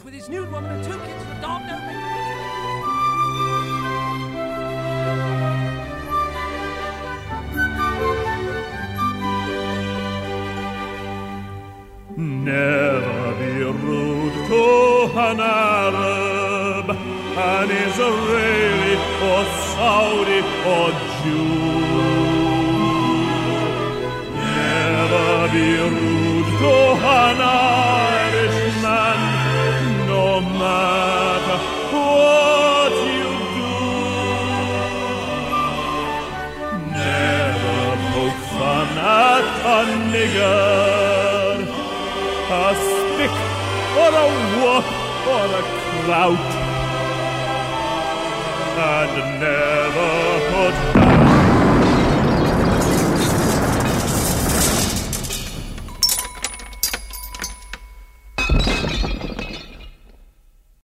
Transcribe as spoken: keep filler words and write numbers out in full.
with his nude woman and two kids and a dog. Never make Never be rude to an Arab, an Israeli or Saudi or Jew. Never be rude to an Irishman, no matter what you do. Never poke fun at a nigger, a stick or a whoop or a clout, and never put down